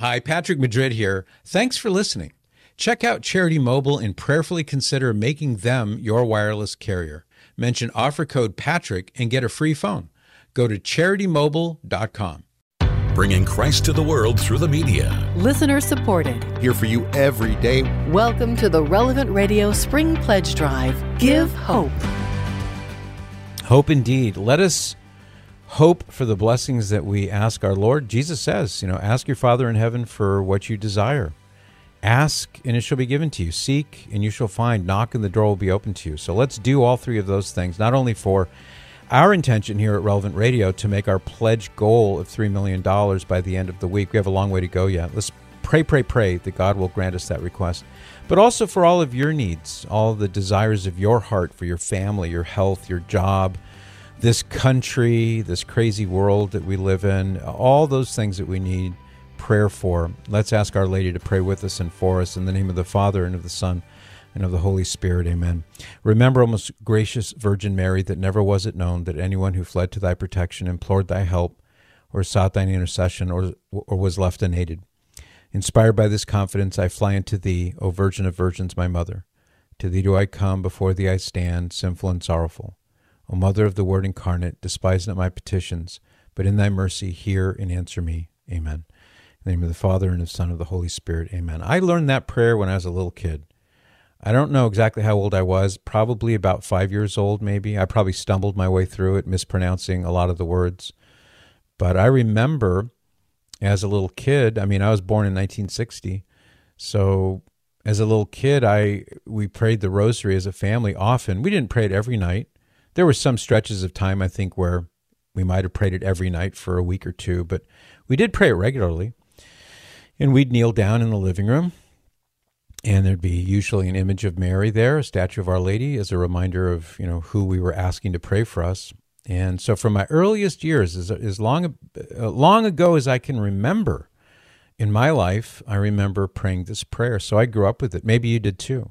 Hi, Patrick Madrid here. Thanks for listening. Check out Charity Mobile and prayerfully consider making them your wireless carrier. Mention offer code Patrick and get a free phone. Go to CharityMobile.com. Bringing Christ to the world through the media. Listener supported. Here for you every day. Welcome to the Relevant Radio Spring Pledge Drive. Give hope. Hope indeed. Let us hope for the blessings that we ask our Lord. Jesus says, ask your Father in heaven for what you desire. Ask, and it shall be given to you. Seek, and you shall find. Knock, and the door will be open to you. So let's do all three of those things, not only for our intention here at Relevant Radio to make our pledge goal of $3 million by the end of the week. We have a long way to go yet. Let's pray that God will grant us that request. But also for all of your needs, all the desires of your heart, for your family, your health, your job, this country, this crazy world that we live in, all those things that we need prayer for. Let's ask Our Lady to pray with us and for us in the name of the Father and of the Son and of the Holy Spirit. Amen. Remember, O most gracious Virgin Mary, that never was it known that anyone who fled to thy protection, implored thy help, or sought thine intercession, or was left unaided. Inspired by this confidence, I fly unto thee, O Virgin of Virgins, my Mother. To thee do I come, before thee I stand, sinful and sorrowful. O Mother of the Word incarnate, despise not my petitions, but in thy mercy hear and answer me. Amen. In the name of the Father, and of the Son, and of the Holy Spirit. Amen. I learned that prayer when I was a little kid. I don't know exactly how old I was, probably about 5 years old, maybe. I probably stumbled my way through it, mispronouncing a lot of the words. But I remember as a little kid, I was born in 1960, so as a little kid, we prayed the rosary as a family often. We didn't pray it every night. There were some stretches of time, I think, where we might have prayed it every night for a week or two, but we did pray it regularly. And we'd kneel down in the living room, and there'd be usually an image of Mary there, a statue of Our Lady, as a reminder of, who we were asking to pray for us. And so from my earliest years, as long ago as I can remember in my life, I remember praying this prayer. So I grew up with it. Maybe you did too.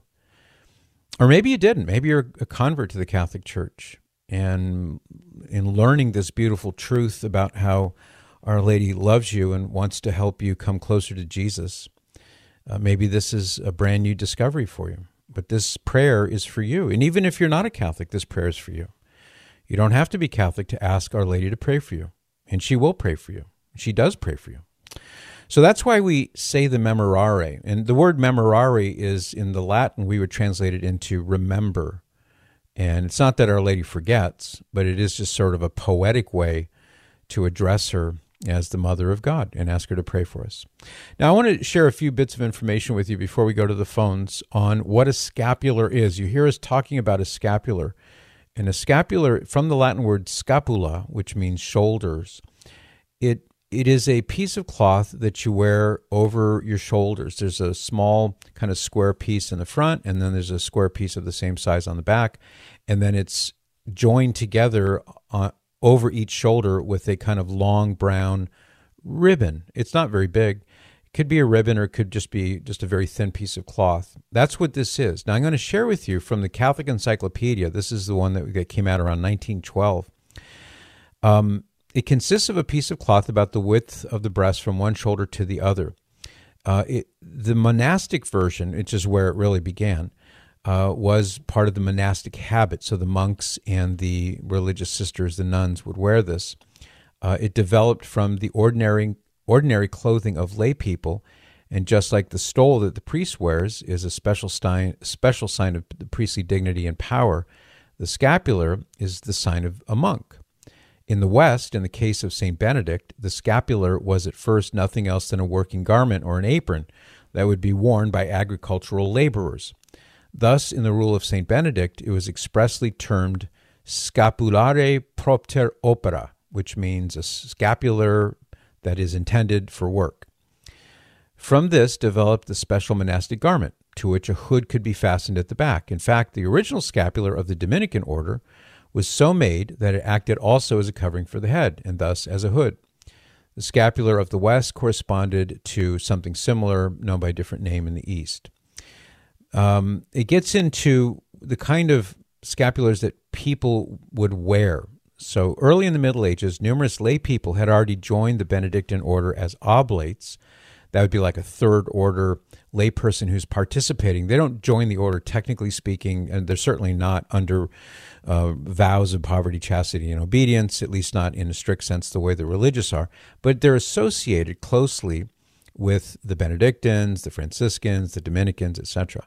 Or maybe you didn't. Maybe you're a convert to the Catholic Church. And in learning this beautiful truth about how Our Lady loves you and wants to help you come closer to Jesus, maybe this is a brand new discovery for you. But this prayer is for you. And even if you're not a Catholic, this prayer is for you. You don't have to be Catholic to ask Our Lady to pray for you. And she will pray for you. She does pray for you. So that's why we say the memorare. And the word memorare is, in the Latin, we would translate it into remember. And it's not that Our Lady forgets, but it is just sort of a poetic way to address her as the Mother of God and ask her to pray for us. Now, I want to share a few bits of information with you before we go to the phones on what a scapular is. You hear us talking about a scapular. And a scapular, from the Latin word scapula, which means shoulders, it is a piece of cloth that you wear over your shoulders. There's a small kind of square piece in the front, and then there's a square piece of the same size on the back, and then it's joined together over each shoulder with a kind of long brown ribbon. It's not very big. It could be a ribbon, or it could just be a very thin piece of cloth. That's what this is. Now, I'm going to share with you from the Catholic Encyclopedia. This is the one that came out around 1912. It consists of a piece of cloth about the width of the breast from one shoulder to the other. The monastic version, which is where it really began, was part of the monastic habit. So the monks and the religious sisters, the nuns, would wear this. It developed from the ordinary clothing of lay people, and just like the stole that the priest wears is a special sign of the priestly dignity and power, the scapular is the sign of a monk. In the West, in the case of St. Benedict, the scapular was at first nothing else than a working garment or an apron that would be worn by agricultural laborers. Thus, in the rule of St. Benedict, it was expressly termed scapulare propter opera, which means a scapular that is intended for work. From this developed the special monastic garment, to which a hood could be fastened at the back. In fact, the original scapular of the Dominican order was so made that it acted also as a covering for the head, and thus as a hood. The scapular of the West corresponded to something similar, known by a different name in the East. It gets into the kind of scapulars that people would wear. So early in the Middle Ages, numerous lay people had already joined the Benedictine order as oblates. That would be like a third order layperson who's participating. They don't join the order, technically speaking, and they're certainly not under vows of poverty, chastity, and obedience, at least not in a strict sense the way the religious are. But they're associated closely with the Benedictines, the Franciscans, the Dominicans, etc.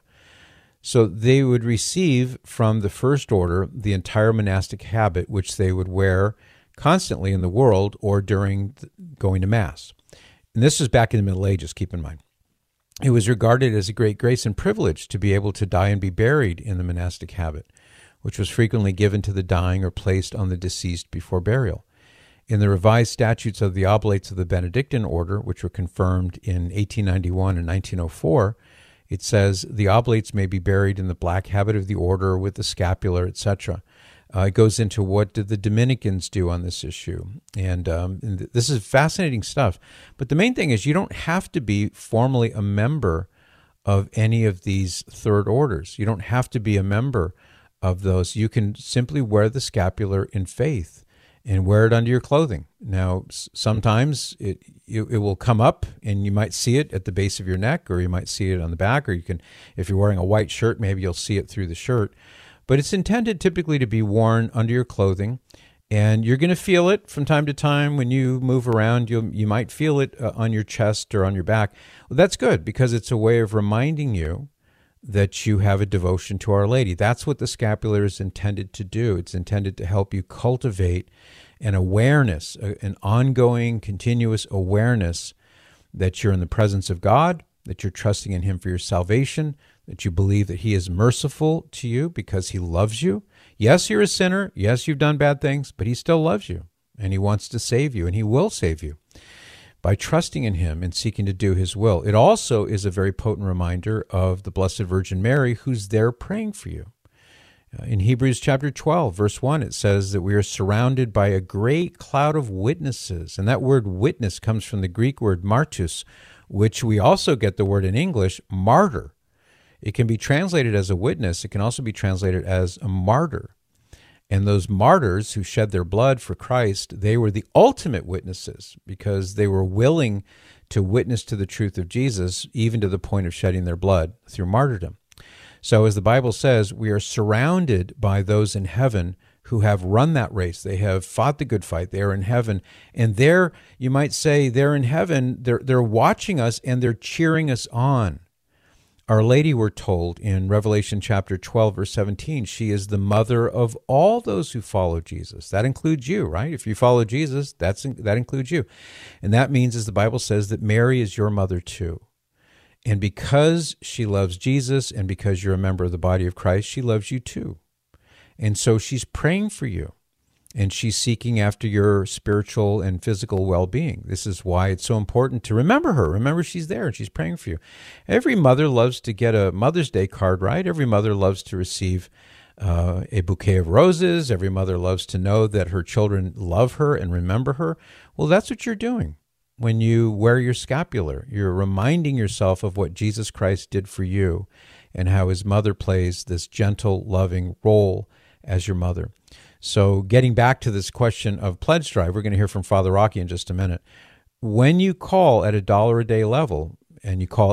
So they would receive from the first order the entire monastic habit, which they would wear constantly in the world or during going to Mass. And this was back in the Middle Ages, keep in mind. It was regarded as a great grace and privilege to be able to die and be buried in the monastic habit, which was frequently given to the dying or placed on the deceased before burial. In the revised statutes of the Oblates of the Benedictine order, which were confirmed in 1891 and 1904, it says the Oblates may be buried in the black habit of the order with the scapular, etc. It goes into what did the Dominicans do on this issue. And this is fascinating stuff. But the main thing is you don't have to be formally a member of any of these third orders. You don't have to be a member of those. You can simply wear the scapular in faith and wear it under your clothing. Now, sometimes it will come up and you might see it at the base of your neck, or you might see it on the back, or you can, if you're wearing a white shirt, maybe you'll see it through the shirt. But it's intended typically to be worn under your clothing, and you're going to feel it from time to time when you move around. You might feel it on your chest or on your back. Well, that's good, because it's a way of reminding you that you have a devotion to Our Lady. That's what the scapular is intended to do. It's intended to help you cultivate an awareness, an ongoing, continuous awareness that you're in the presence of God, that you're trusting in Him for your salvation, that you believe that He is merciful to you because He loves you. Yes, you're a sinner. Yes, you've done bad things, but He still loves you, and He wants to save you, and He will save you by trusting in Him and seeking to do His will. It also is a very potent reminder of the Blessed Virgin Mary, who's there praying for you. In Hebrews chapter 12, verse 1, it says that we are surrounded by a great cloud of witnesses. And that word witness comes from the Greek word martus, which we also get the word in English, martyr. It can be translated as a witness. It can also be translated as a martyr. And those martyrs who shed their blood for Christ, they were the ultimate witnesses because they were willing to witness to the truth of Jesus, even to the point of shedding their blood through martyrdom. So as the Bible says, we are surrounded by those in heaven who have run that race. They have fought the good fight. They are in heaven. And they're, you might say, they're in heaven. They're watching us and they're cheering us on. Our Lady, we're told in Revelation chapter 12, verse 17, she is the mother of all those who follow Jesus. That includes you, right? If you follow Jesus, that includes you. And that means, as the Bible says, that Mary is your mother too. And because she loves Jesus and because you're a member of the body of Christ, she loves you too. And so she's praying for you, and she's seeking after your spiritual and physical well-being. This is why it's so important to remember her. Remember she's there and she's praying for you. Every mother loves to get a Mother's Day card, right? Every mother loves to receive a bouquet of roses. Every mother loves to know that her children love her and remember her. Well, that's what you're doing. When you wear your scapular, you're reminding yourself of what Jesus Christ did for you and how His mother plays this gentle, loving role as your mother. So getting back to this question of pledge drive, we're going to hear from Father Rocky in just a minute. When you call at $1 a day level, and you call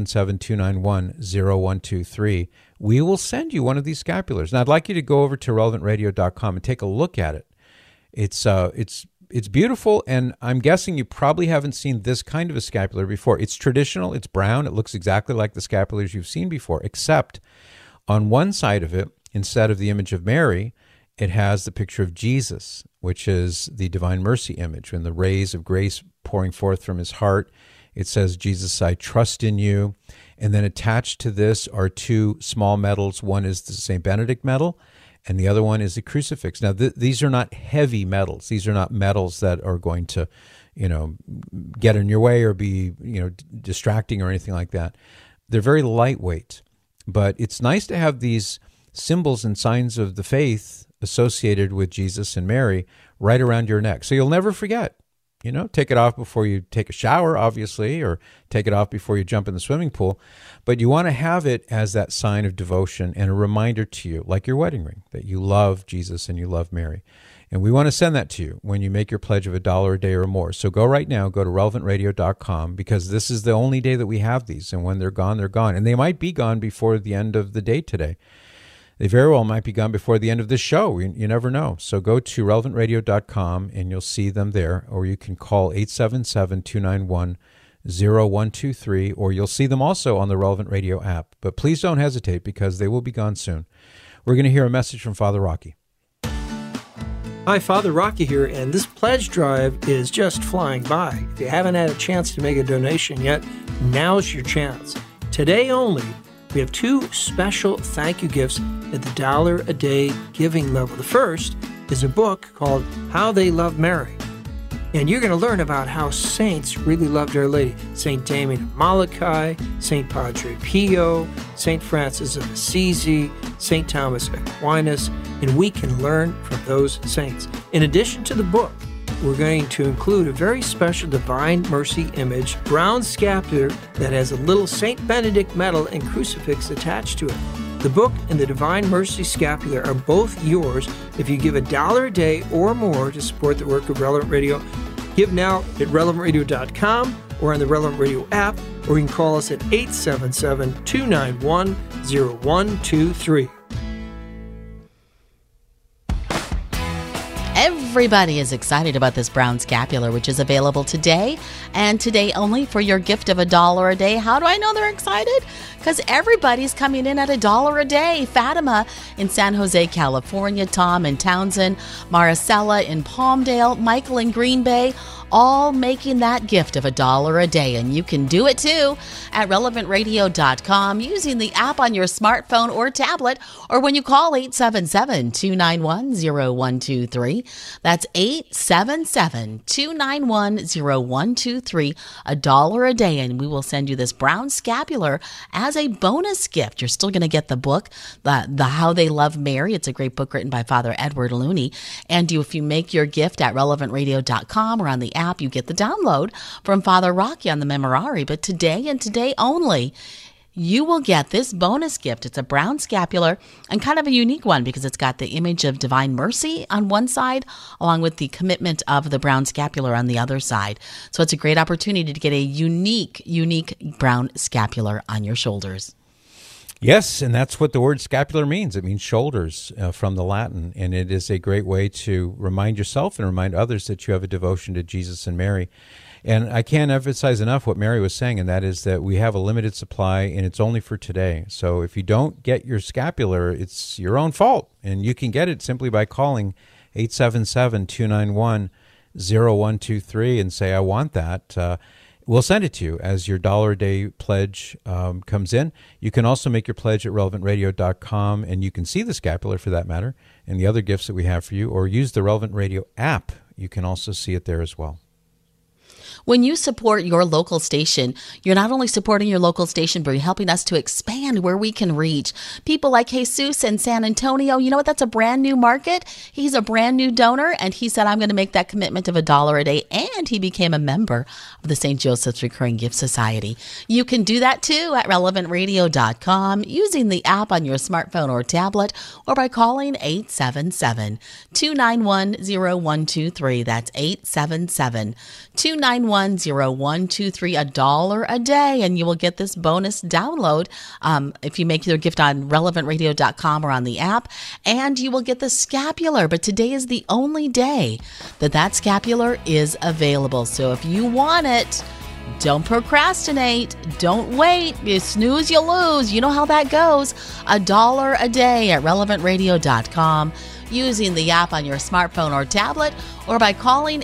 877-291-0123, we will send you one of these scapulars. Now, I'd like you to go over to relevantradio.com and take a look at it. It's beautiful, and I'm guessing you probably haven't seen this kind of a scapular before. It's traditional, it's brown, it looks exactly like the scapulars you've seen before, except on one side of it, instead of the image of Mary, it has the picture of Jesus, which is the Divine Mercy image, and the rays of grace pouring forth from His heart. It says, Jesus, I trust in you. And then attached to this are two small medals. One is the St. Benedict medal, and the other one is the crucifix. Now, these are not heavy medals. These are not medals that are going to, get in your way or be, distracting or anything like that. They're very lightweight, but it's nice to have these symbols and signs of the faith associated with Jesus and Mary right around your neck. So you'll never forget. Take it off before you take a shower, obviously, or take it off before you jump in the swimming pool. But you want to have it as that sign of devotion and a reminder to you, like your wedding ring, that you love Jesus and you love Mary. And we want to send that to you when you make your pledge of $1 a day or more. So go right now, go to relevantradio.com, because this is the only day that we have these. And when they're gone, they're gone. And they might be gone before the end of the day today. They very well might be gone before the end of this show. You never know. So go to relevantradio.com and you'll see them there. Or you can call 877-291-0123, or you'll see them also on the Relevant Radio app. But please don't hesitate, because they will be gone soon. We're going to hear a message from Father Rocky. Hi, Father Rocky here, and this pledge drive is just flying by. If you haven't had a chance to make a donation yet, now's your chance. Today only, we have 2 special thank you gifts at the $1 a day giving level. The first is a book called How They Love Mary. And you're going to learn about how saints really loved Our Lady. St. Damien of Malachi, St. Padre Pio, St. Francis of Assisi, St. Thomas Aquinas, and we can learn from those saints. In addition to the book, we're going to include a very special Divine Mercy image, brown scapular that has a little St. Benedict medal and crucifix attached to it. The book and the Divine Mercy scapular are both yours if you give $1 a day or more to support the work of Relevant Radio. Give now at relevantradio.com or on the Relevant Radio app, or you can call us at 877-291-0123. Everybody is excited about this brown scapular, which is available today and today only for your gift of $1 a day. How do I know they're excited? Because everybody's coming in at $1 a day. Fatima in San Jose, California, Tom in Townsend, Maricela in Palmdale, Michael in Green Bay, all making that gift of $1 a day. And you can do it too at relevantradio.com using the app on your smartphone or tablet, or when you call 877-291-0123. That's 877-291-0123, $1 a day, and we will send you this brown scapular as a bonus gift. You're still going to get the book, the How They Love Mary. It's a great book written by Father Edward Looney. And if you make your gift at relevantradio.com or on the app, you get the download from Father Rocky on the Memorare. But today and today only, you will get this bonus gift. It's a brown scapular, and kind of a unique one because it's got the image of Divine Mercy on one side, along with the commitment of the brown scapular on the other side. So it's a great opportunity to get a unique brown scapular on your shoulders. Yes, and that's what the word scapular means. It means shoulders from the Latin, and it is a great way to remind yourself and remind others that you have a devotion to Jesus and Mary. And I can't emphasize enough what Mary was saying, and that is that we have a limited supply, and it's only for today. So if you don't get your scapular, it's your own fault, and you can get it simply by calling 877-291-0123 and say, I want that. We'll send it to you as your $1 a day pledge comes in. You can also make your pledge at relevantradio.com, and you can see the scapular, for that matter, and the other gifts that we have for you, or use the Relevant Radio app. You can also see it there as well. When you support your local station, you're not only supporting your local station, but you're helping us to expand where we can reach. People like Jesus in San Antonio, you know what? That's a brand new market. He's a brand new donor, and he said, I'm going to make that commitment of $1 a day, and he became a member of the St. Joseph's Recurring Gift Society. You can do that too at relevantradio.com using the app on your smartphone or tablet, or by calling 877-291-0123. That's 877-291-0123, $1 a day, and you will get this bonus download if you make your gift on relevantradio.com or on the app, and you will get the scapular. But today is the only day that scapular is available. So if you want it, don't procrastinate. Don't wait. You snooze, you lose. You know how that goes. $1 a day at relevantradio.com. using the app on your smartphone or tablet, or by calling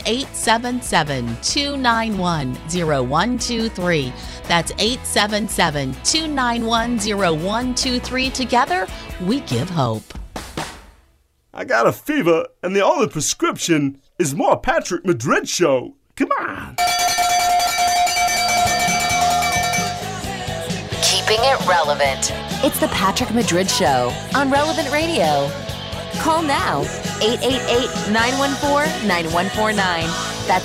877-291-0123. That's 877-291-0123. Together, we give hope. I got a fever, and the only prescription is more Patrick Madrid show. Come on. Keeping it relevant. It's the Patrick Madrid Show on Relevant Radio. Call now, 888-914-9149. That's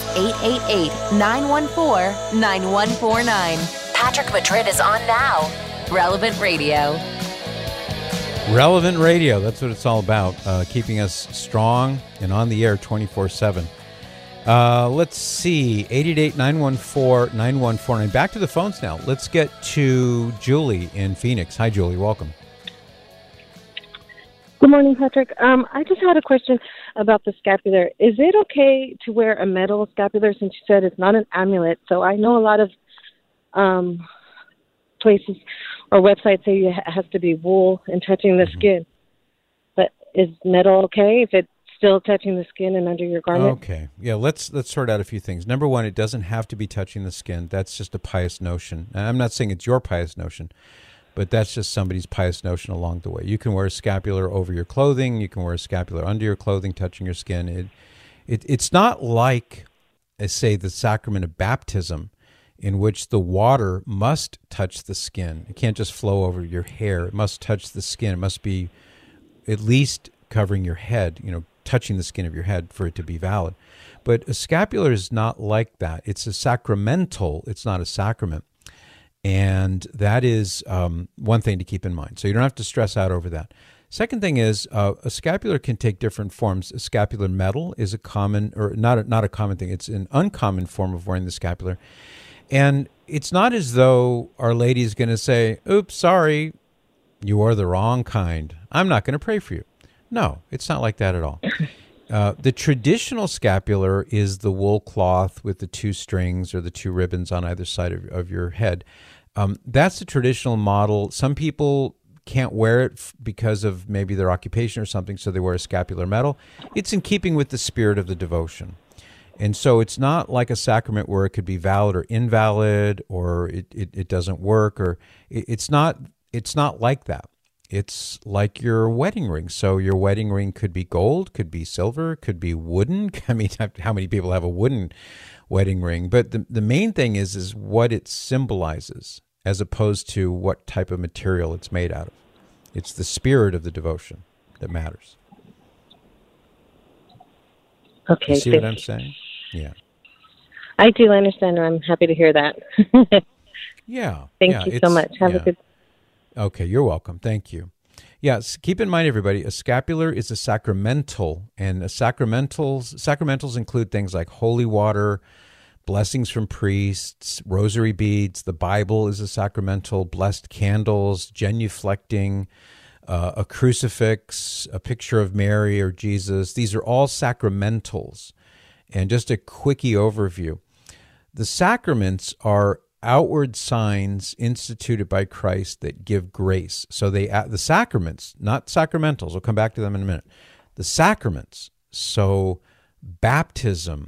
888-914-9149. Patrick Madrid is on now. Relevant Radio. Relevant Radio, that's what it's all about, keeping us strong and on the air 24/7. Let's see, 888-914-9149. Back to the phones now. Let's get to Julie in Phoenix. Hi, Julie. Welcome. Good morning, Patrick. I just had a question about the scapular. Is it okay to wear a metal scapular, since you said it's not an amulet? So I know a lot of places or websites say it has to be wool and touching the skin. But is metal okay if it's still touching the skin and under your garment? Okay. Yeah, let's sort out a few things. Number one, it doesn't have to be touching the skin. That's just a pious notion. And I'm not saying it's your pious notion, but that's just somebody's pious notion along the way. You can wear a scapular over your clothing. You can wear a scapular under your clothing, touching your skin. It's not like, say, the sacrament of baptism, in which the water must touch the skin. It can't just flow over your hair. It must touch the skin. It must be at least covering your head, touching the skin of your head for it to be valid. But a scapular is not like that. It's a sacramental. It's not a sacrament. And that is one thing to keep in mind. So you don't have to stress out over that. Second thing is a scapular can take different forms. A scapular medal is a common, or not a common thing. It's an uncommon form of wearing the scapular. And it's not as though Our Lady is going to say, oops, sorry, you are the wrong kind. I'm not going to pray for you. No, it's not like that at all. The traditional scapular is the wool cloth with the two strings or the two ribbons on either side of your head. That's the traditional model. Some people can't wear it because of maybe their occupation or something, so they wear a scapular medal. It's in keeping with the spirit of the devotion. And so it's not like a sacrament where it could be valid or invalid, or it doesn't work, or it's not like that. It's like your wedding ring. So your wedding ring could be gold, could be silver, could be wooden. I mean, how many people have a wooden wedding ring? But the main thing is what it symbolizes, as opposed to what type of material it's made out of. It's the spirit of the devotion that matters. Okay. You see what I'm saying? Yeah. I do understand, and I'm happy to hear that. Yeah. Thank you so much. Have a good... Okay, you're welcome. Thank you. Yes, keep in mind, everybody, a scapular is a sacramental, and sacramentals include things like holy water, blessings from priests, rosary beads. The Bible is a sacramental, blessed candles, genuflecting, a crucifix, a picture of Mary or Jesus. These are all sacramentals. And just a quickie overview. The sacraments are outward signs instituted by Christ that give grace. So the sacraments, not sacramentals, we'll come back to them in a minute. The sacraments, so baptism,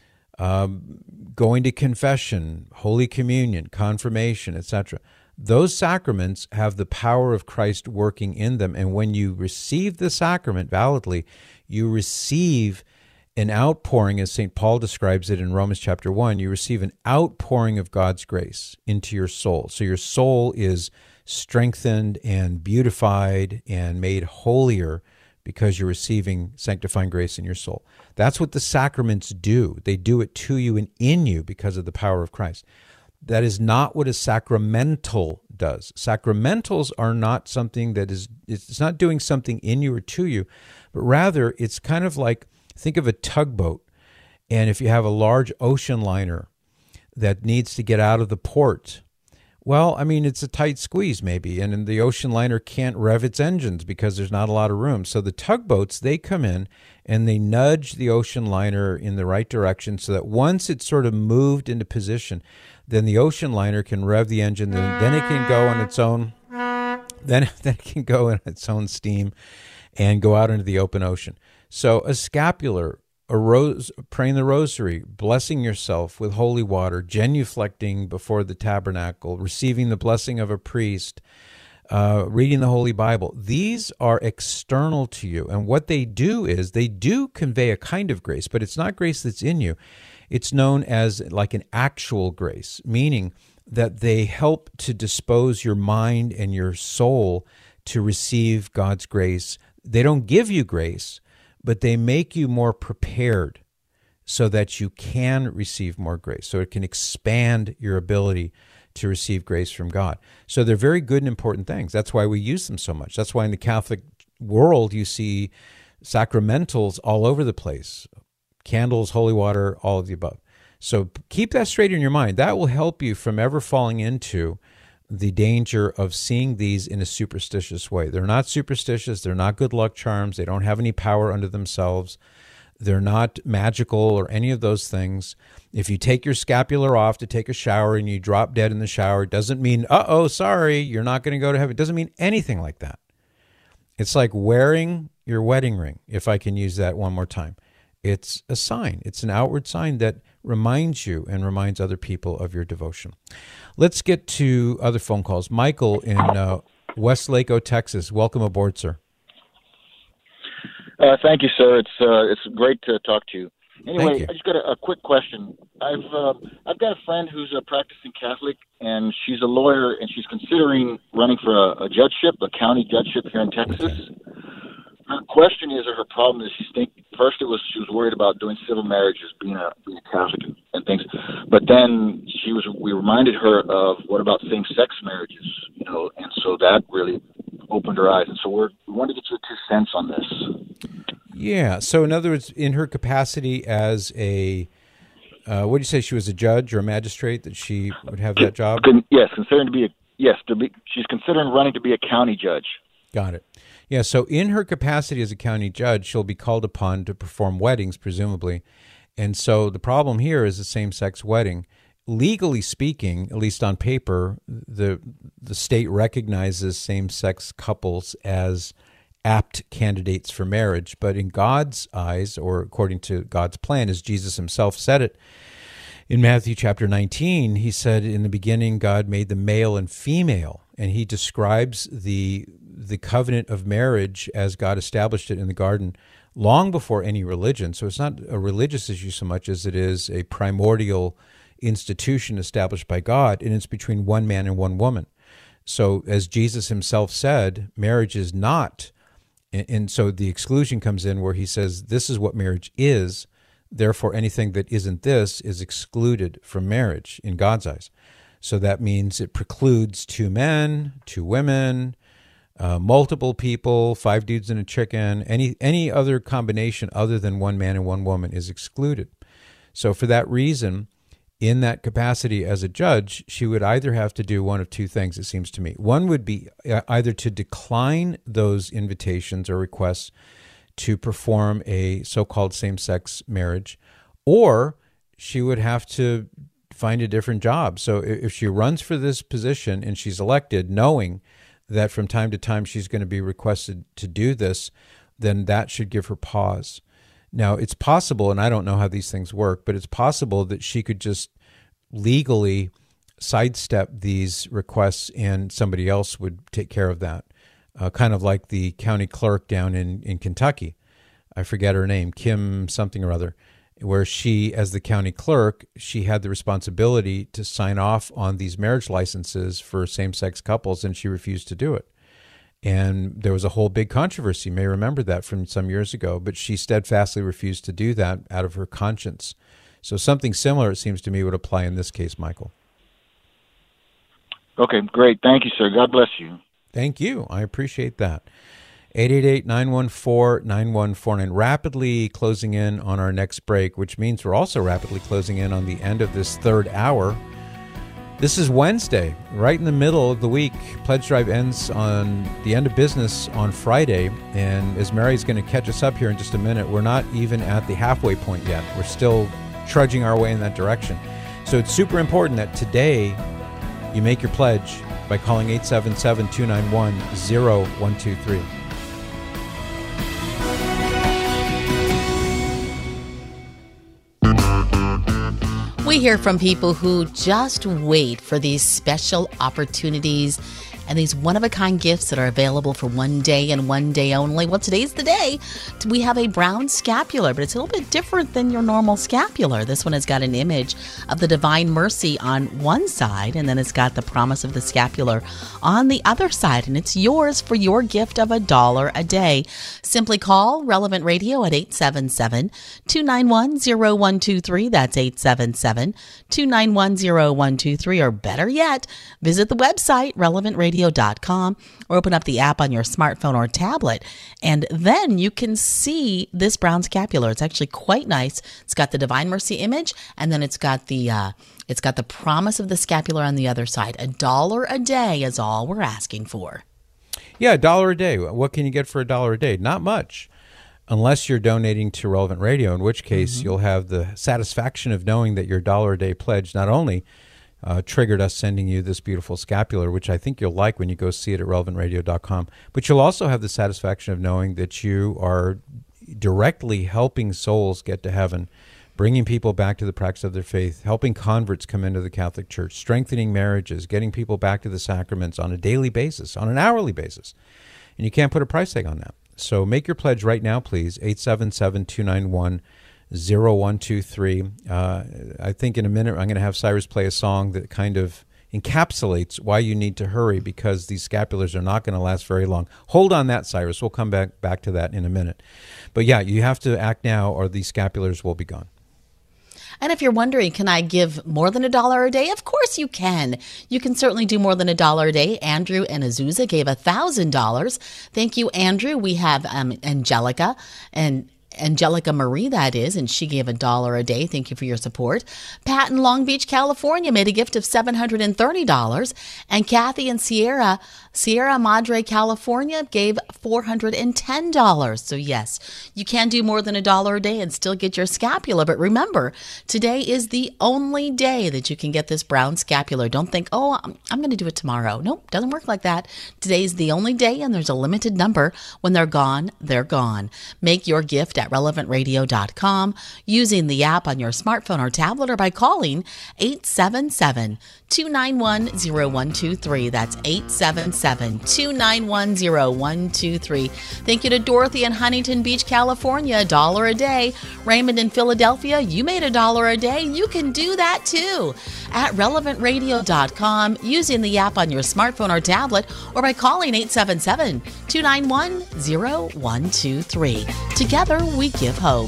going to confession, Holy Communion, confirmation, etc. Those sacraments have the power of Christ working in them. And when you receive the sacrament validly, you receive an outpouring, as St. Paul describes it in Romans chapter 1, you receive an outpouring of God's grace into your soul. So your soul is strengthened and beautified and made holier because you're receiving sanctifying grace in your soul. That's what the sacraments do. They do it to you and in you because of the power of Christ. That is not what a sacramental does. Sacramentals are not something that is, it's not doing something in you or to you, but rather it's kind of like, think of a tugboat, and if you have a large ocean liner that needs to get out of the port, well, I mean, it's a tight squeeze maybe, and the ocean liner can't rev its engines because there's not a lot of room. So the tugboats, they come in and they nudge the ocean liner in the right direction so that once it's sort of moved into position, then the ocean liner can rev the engine, then it can go on its own, then it can go in its own steam and go out into the open ocean. So a scapular, praying the rosary, blessing yourself with holy water, genuflecting before the tabernacle, receiving the blessing of a priest, reading the Holy Bible. These are external to you. And what they do is they do convey a kind of grace, but it's not grace that's in you. It's known as like an actual grace, meaning that they help to dispose your mind and your soul to receive God's grace. They don't give you grace, but they make you more prepared so that you can receive more grace. So it can expand your ability to receive grace from God. So they're very good and important things. That's why we use them so much. That's why in the Catholic world you see sacramentals all over the place. Candles, holy water, all of the above. So keep that straight in your mind. That will help you from ever falling into the danger of seeing these in a superstitious way. They're not superstitious. They're not good luck charms. They don't have any power unto themselves. They're not magical or any of those things. If you take your scapular off to take a shower and you drop dead in the shower, it doesn't mean, sorry, you're not going to go to heaven. It doesn't mean anything like that. It's like wearing your wedding ring, if I can use that one more time. It's a sign. It's an outward sign that reminds you and reminds other people of your devotion. Let's get to other phone calls. Michael in Westlake, Texas. Welcome aboard, sir. Thank you, sir. It's great to talk to you. Anyway, I just got a quick question. I've got a friend who's a practicing Catholic, and she's a lawyer, and she's considering running for a judgeship, a county judgeship here in Texas. Okay. Her question is, or her problem is, she was worried about doing civil marriages, being a Catholic and things, but then we reminded her of what about same-sex marriages, and so that really opened her eyes, and so we wanted to get your 2 cents on this. Yeah. So in other words, in her capacity as a, what do you say, she was a judge or a magistrate, that she would have that job? Yes, she's considering running to be a county judge. Got it. Yeah, so in her capacity as a county judge, she'll be called upon to perform weddings, presumably. And so the problem here is the same-sex wedding. Legally speaking, at least on paper, the state recognizes same-sex couples as apt candidates for marriage. But in God's eyes, or according to God's plan, as Jesus himself said it, in Matthew chapter 19, he said, in the beginning, God made them male and female. And he describes the covenant of marriage as God established it in the garden long before any religion. So it's not a religious issue so much as it is a primordial institution established by God, and it's between one man and one woman. So as Jesus himself said, marriage is not, and so the exclusion comes in where he says, this is what marriage is, therefore anything that isn't this is excluded from marriage in God's eyes. So that means it precludes 2 men, 2 women, multiple people, 5 dudes and a chicken, any other combination other than 1 man and 1 woman is excluded. So for that reason, in that capacity as a judge, she would either have to do one of 2 things, it seems to me. One would be either to decline those invitations or requests to perform a so-called same-sex marriage, or she would have to find a different job. So if she runs for this position and she's elected, knowing that from time to time she's going to be requested to do this, then that should give her pause. Now, it's possible, and I don't know how these things work, but it's possible that she could just legally sidestep these requests and somebody else would take care of that. Kind of like the county clerk down in Kentucky. I forget her name, Kim something or other, where she, as the county clerk, she had the responsibility to sign off on these marriage licenses for same-sex couples, and she refused to do it. And there was a whole big controversy. You may remember that from some years ago, but she steadfastly refused to do that out of her conscience. So something similar, it seems to me, would apply in this case, Michael. Okay, great. Thank you, sir. God bless you. Thank you. I appreciate that. 888-914-9149. Rapidly closing in on our next break, which means we're also rapidly closing in on the end of this 3rd hour. This is Wednesday, right in the middle of the week. Pledge Drive ends on the end of business on Friday, and as Mary's going to catch us up here in just a minute, we're not even at the halfway point yet. We're still trudging our way in that direction. So it's super important that today you make your pledge by calling 877-291-0123. We hear from people who just wait for these special opportunities and these one-of-a-kind gifts that are available for one day and one day only. Well, today's the day. We have a brown scapular, but it's a little bit different than your normal scapular. This one has got an image of the Divine Mercy on one side, and then it's got the promise of the scapular on the other side, and it's yours for your gift of $1 a day. Simply call Relevant Radio at 877-291-0123. That's 877-291-0123, or better yet, visit the website relevantradio.com or open up the app on your smartphone or tablet, and then you can see this brown scapular. It's actually quite nice. It's got the Divine Mercy image, and then it's got the promise of the scapular on the other side. $1 a day is all we're asking for. Yeah, $1 a day. What can you get for $1 a day? Not much, unless you're donating to Relevant Radio, in which case you'll have the satisfaction of knowing that your $1 a day pledge not only triggered us sending you this beautiful scapular, which I think you'll like when you go see it at relevantradio.com, but you'll also have the satisfaction of knowing that you are directly helping souls get to heaven, bringing people back to the practice of their faith, helping converts come into the Catholic Church, strengthening marriages, getting people back to the sacraments on a daily basis, on an hourly basis. And you can't put a price tag on that. So make your pledge right now, please, 877-291-0123. I think in a minute I'm going to have Cyrus play a song that kind of encapsulates why you need to hurry, because these scapulars are not going to last very long. Hold on that, Cyrus. We'll come back to that in a minute. But yeah, you have to act now or these scapulars will be gone. And if you're wondering, can I give more than $1 a day? Of course you can. You can certainly do more than $1 a day. Andrew and Azusa gave $1,000. Thank you, Andrew. We have Angelica Marie, that is, and she gave $1 a day. Thank you for your support. Pat in Long Beach, California made a gift of $730. And Kathy in Sierra Madre, California gave $410. So yes, you can do more than $1 a day and still get your scapular. But remember, today is the only day that you can get this brown scapular. Don't think, oh, I'm going to do it tomorrow. Nope, doesn't work like that. Today's the only day, and there's a limited number. When they're gone, they're gone. Make your gift at relevantradio.com using the app on your smartphone or tablet, or by calling 877-291-0123. That's 877-291-0123. Thank you to Dorothy in Huntington Beach, California, $1 a day. Raymond in Philadelphia, you made $1 a day. You can do that too at relevantradio.com using the app on your smartphone or tablet, or by calling 877-291-0123. Together we give hope.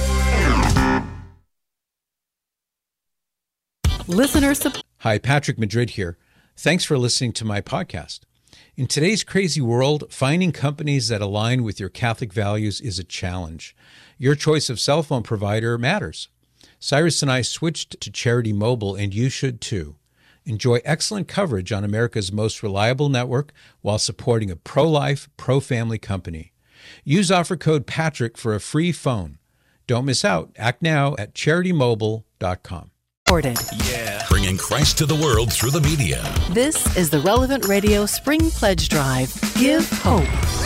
Hi, Patrick Madrid here. Thanks for listening to my podcast. In today's crazy world, finding companies that align with your Catholic values is a challenge. Your choice of cell phone provider matters. Cyrus and I switched to Charity Mobile, and you should too. Enjoy excellent coverage on America's most reliable network while supporting a pro-life, pro-family company. Use offer code Patrick for a free phone. Don't miss out. Act now at CharityMobile.com. Yeah. Bringing Christ to the world through the media. This is the Relevant Radio Spring Pledge Drive. Give hope.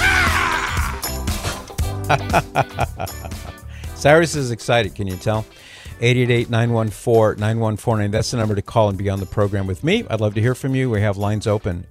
Cyrus is excited, can you tell? 888-914-9149. That's the number to call and be on the program with me. I'd love to hear from you. We have lines open,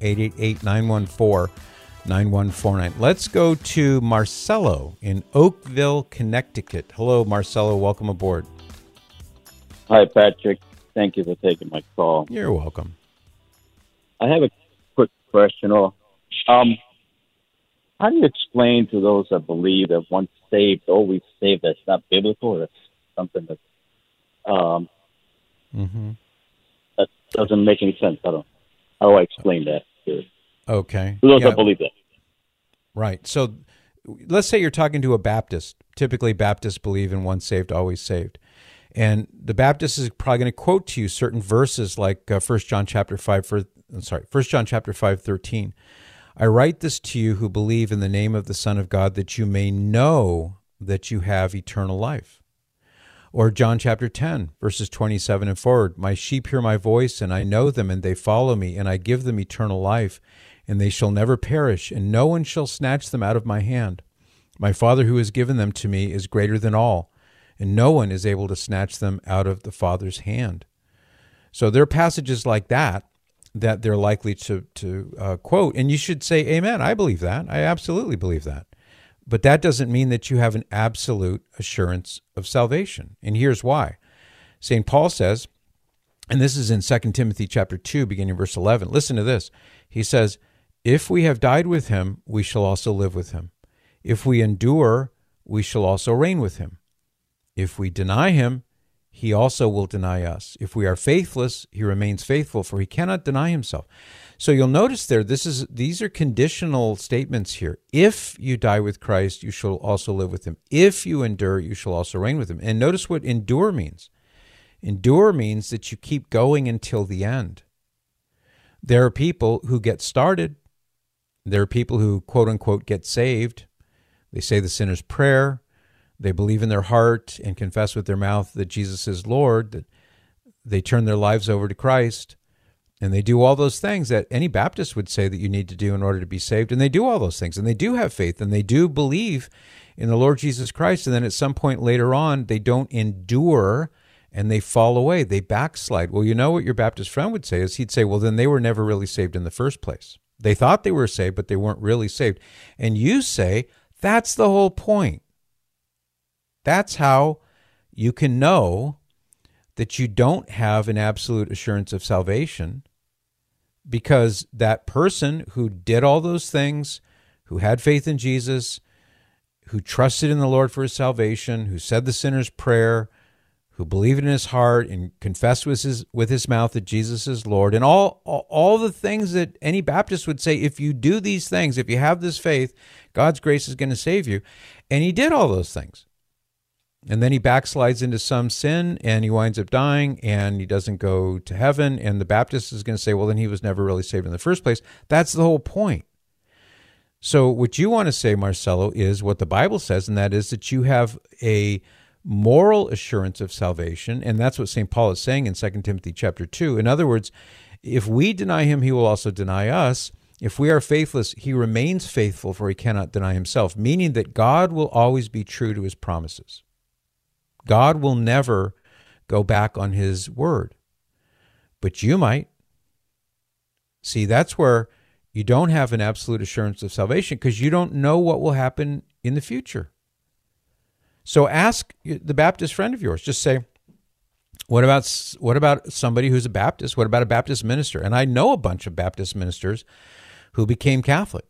888-914-9149. Let's go to Marcelo in Oakville, Connecticut. Hello, Marcelo. Welcome aboard. Hi, Patrick. Thank you for taking my call. You're welcome. I have a quick question. How do you explain to those that believe that once saved, always saved? That's not biblical. That's something that that doesn't make any sense. How do I explain that to okay. those that believe that? Right. So let's say you're talking to a Baptist. Typically, Baptists believe in once saved, always saved. And the Baptist is probably going to quote to you certain verses like 1 John chapter 5:13. I write this to you who believe in the name of the Son of God, that you may know that you have eternal life. Or John chapter 10, verses 27 and forward. My sheep hear my voice, and I know them, and they follow me, and I give them eternal life, and they shall never perish, and no one shall snatch them out of my hand. My Father who has given them to me is greater than all, and no one is able to snatch them out of the Father's hand. So there are passages like that that they're likely to quote. And you should say, amen, I believe that. I absolutely believe that. But that doesn't mean that you have an absolute assurance of salvation. And here's why. St. Paul says, and this is in 2 Timothy chapter 2, beginning verse 11. Listen to this. He says, if we have died with him, we shall also live with him. If we endure, we shall also reign with him. If we deny him, he also will deny us. If we are faithless, he remains faithful, for he cannot deny himself. So you'll notice there, these are conditional statements here. If you die with Christ, you shall also live with him. If you endure, you shall also reign with him. And notice what endure means. Endure means that you keep going until the end. There are people who get started. There are people who, quote unquote, get saved. They say the sinner's prayer. They believe in their heart and confess with their mouth that Jesus is Lord, that they turn their lives over to Christ, and they do all those things that any Baptist would say that you need to do in order to be saved, and they do all those things, and they do have faith, and they do believe in the Lord Jesus Christ, and then at some point later on, they don't endure, and they fall away, they backslide. Well, you know what your Baptist friend would say is he'd say, well, then they were never really saved in the first place. They thought they were saved, but they weren't really saved. And you say, that's the whole point. That's how you can know that you don't have an absolute assurance of salvation, because that person who did all those things, who had faith in Jesus, who trusted in the Lord for his salvation, who said the sinner's prayer, who believed in his heart and confessed with his mouth that Jesus is Lord, and all the things that any Baptist would say, if you do these things, if you have this faith, God's grace is going to save you. And he did all those things. And then he backslides into some sin, and he winds up dying, and he doesn't go to heaven, and the Baptist is going to say, well, then he was never really saved in the first place. That's the whole point. So what you want to say, Marcelo, is what the Bible says, and that is that you have a moral assurance of salvation, and that's what St. Paul is saying in 2 Timothy chapter 2. In other words, if we deny him, he will also deny us. If we are faithless, he remains faithful, for he cannot deny himself, meaning that God will always be true to his promises. God will never go back on his word, but you might. See, that's where you don't have an absolute assurance of salvation, because you don't know what will happen in the future. So ask the Baptist friend of yours. Just say, what about somebody who's a Baptist? What about a Baptist minister? And I know a bunch of Baptist ministers who became Catholic.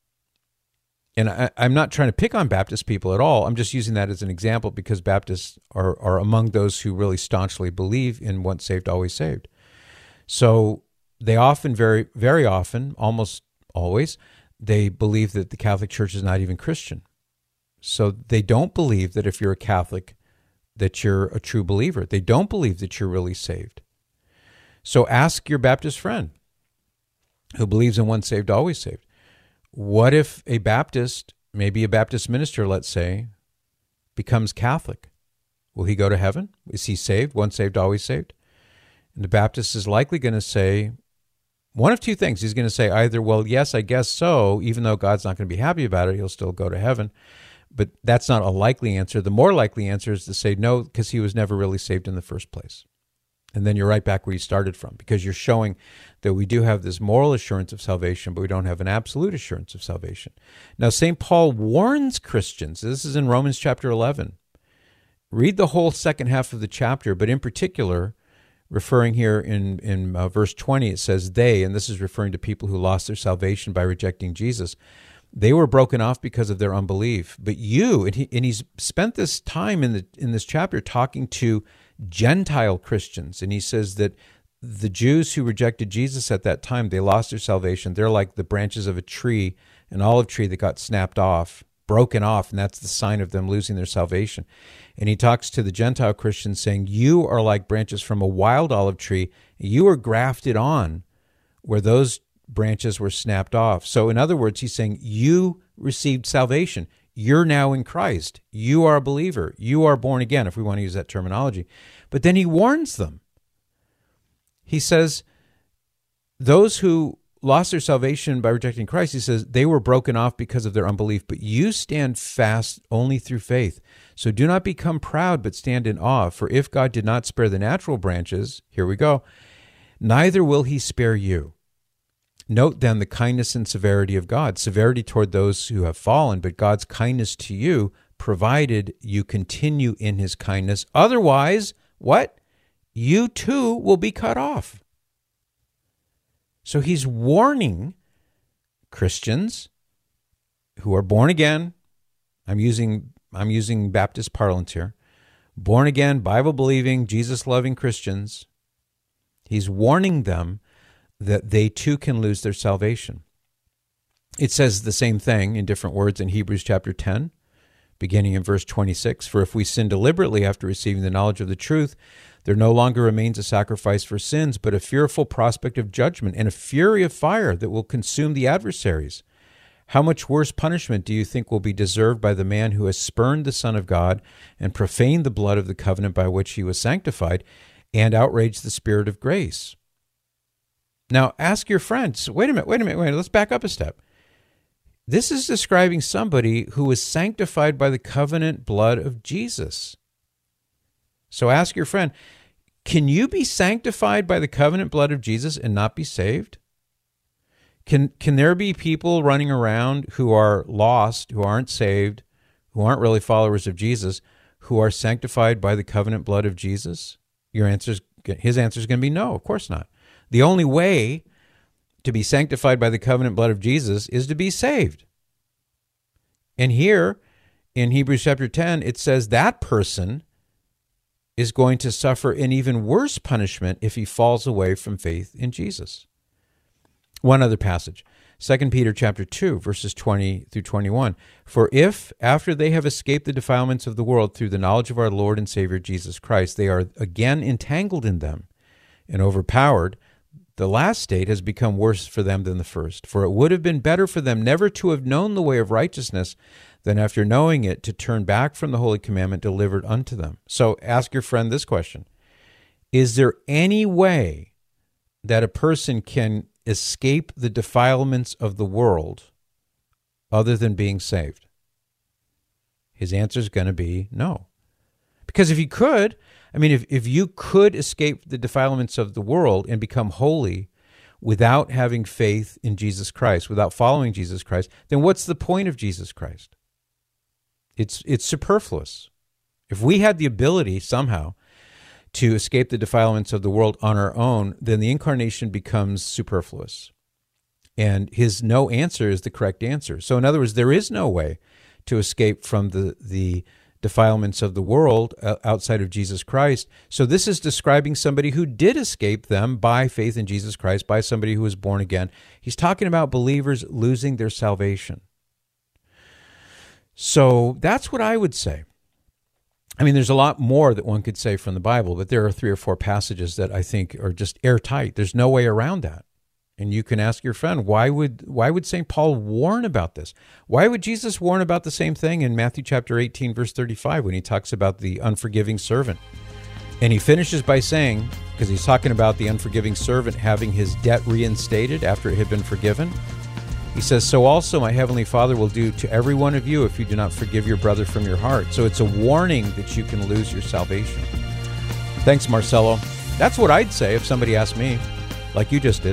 And I'm not trying to pick on Baptist people at all. I'm just using that as an example because Baptists are among those who really staunchly believe in once saved, always saved. So they often, very, very often, almost always, they believe that the Catholic Church is not even Christian. So they don't believe that if you're a Catholic, that you're a true believer. They don't believe that you're really saved. So ask your Baptist friend who believes in once saved, always saved. What if a Baptist, maybe a Baptist minister, let's say, becomes Catholic? Will he go to heaven? Is he saved, once saved, always saved? And the Baptist is likely going to say one of two things. He's going to say either, well, yes, I guess so, even though God's not going to be happy about it, he'll still go to heaven. But that's not a likely answer. The more likely answer is to say no, because he was never really saved in the first place. And then you're right back where you started from, because you're showing that we do have this moral assurance of salvation, but we don't have an absolute assurance of salvation. Now, St. Paul warns Christians. This is in Romans chapter 11. Read the whole second half of the chapter, but in particular, referring here in verse 20, it says they, and this is referring to people who lost their salvation by rejecting Jesus, they were broken off because of their unbelief. But you, and he's spent this time in this chapter talking to Gentile Christians, and he says that the Jews who rejected Jesus at that time, they lost their salvation. They're like the branches of a tree, an olive tree that got snapped off, broken off, and that's the sign of them losing their salvation. And he talks to the Gentile Christians saying, you are like branches from a wild olive tree. You are grafted on where those branches were snapped off. So in other words, he's saying you received salvation. You're now in Christ. You are a believer. You are born again, if we want to use that terminology. But then he warns them. He says, those who lost their salvation by rejecting Christ, he says, they were broken off because of their unbelief, but you stand fast only through faith. So do not become proud, but stand in awe. For if God did not spare the natural branches, here we go, neither will he spare you. Note then the kindness and severity of God. Severity toward those who have fallen, but God's kindness to you, provided you continue in his kindness. Otherwise, what? You too will be cut off. So he's warning Christians who are born again. I'm using Baptist parlance here. Born again, Bible-believing, Jesus-loving Christians. He's warning them that they too can lose their salvation. It says the same thing in different words in Hebrews chapter 10, beginning in verse 26. For if we sin deliberately after receiving the knowledge of the truth, there no longer remains a sacrifice for sins, but a fearful prospect of judgment and a fury of fire that will consume the adversaries. How much worse punishment do you think will be deserved by the man who has spurned the Son of God and profaned the blood of the covenant by which he was sanctified and outraged the Spirit of grace? Now, ask your friends, wait a minute, let's back up a step. This is describing somebody who was sanctified by the covenant blood of Jesus. So ask your friend, can you be sanctified by the covenant blood of Jesus and not be saved? Can there be people running around who are lost, who aren't saved, who aren't really followers of Jesus, who are sanctified by the covenant blood of Jesus? His answer is going to be no, of course not. The only way to be sanctified by the covenant blood of Jesus is to be saved. And here in Hebrews chapter 10, it says that person is going to suffer an even worse punishment if he falls away from faith in Jesus. One other passage, 2 Peter chapter 2, verses 20 through 21. For if, after they have escaped the defilements of the world through the knowledge of our Lord and Savior Jesus Christ, they are again entangled in them and overpowered, the last state has become worse for them than the first. For it would have been better for them never to have known the way of righteousness than after knowing it to turn back from the holy commandment delivered unto them. So ask your friend this question. Is there any way that a person can escape the defilements of the world other than being saved? His answer is going to be no. Because if you could, if you could escape the defilements of the world and become holy without having faith in Jesus Christ, without following Jesus Christ, then what's the point of Jesus Christ? It's superfluous. If we had the ability somehow to escape the defilements of the world on our own, then the incarnation becomes superfluous. And his no answer is the correct answer. So in other words, there is no way to escape from the defilements of the world outside of Jesus Christ. So this is describing somebody who did escape them by faith in Jesus Christ, by somebody who was born again. He's talking about believers losing their salvation. So that's what I would say. There's a lot more that one could say from the Bible, but there are 3 or 4 passages that I think are just airtight. There's no way around that. And you can ask your friend, why would St. Paul warn about this? Why would Jesus warn about the same thing in Matthew chapter 18, verse 35, when he talks about the unforgiving servant? And he finishes by saying, because he's talking about the unforgiving servant having his debt reinstated after it had been forgiven, he says, so also my heavenly Father will do to every one of you if you do not forgive your brother from your heart. So it's a warning that you can lose your salvation. Thanks, Marcelo. That's what I'd say if somebody asked me, like you just did.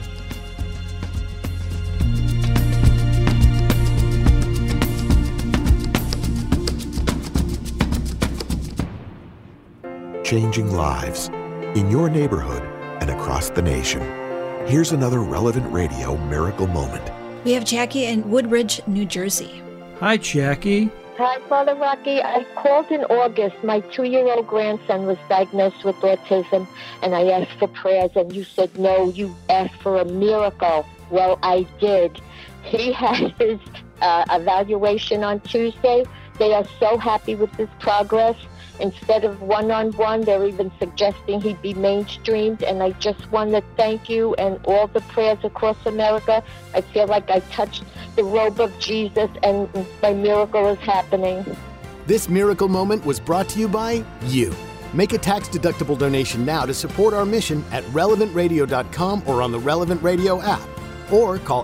Changing lives in your neighborhood and across the nation. Here's another Relevant Radio miracle moment. We have Jackie in Woodbridge, New Jersey. Hi, Jackie. Hi, Father Rocky. I called in August. My 2-year-old grandson was diagnosed with autism, and I asked for prayers, and you said, no, you asked for a miracle. Well, I did. He had his evaluation on Tuesday. They are so happy with his progress. Instead of one-on-one, they're even suggesting he be mainstreamed, and I just want to thank you and all the prayers across America. I feel like I touched the robe of Jesus, and my miracle is happening. This miracle moment was brought to you by you. Make a tax-deductible donation now to support our mission at relevantradio.com or on the Relevant Radio app, or call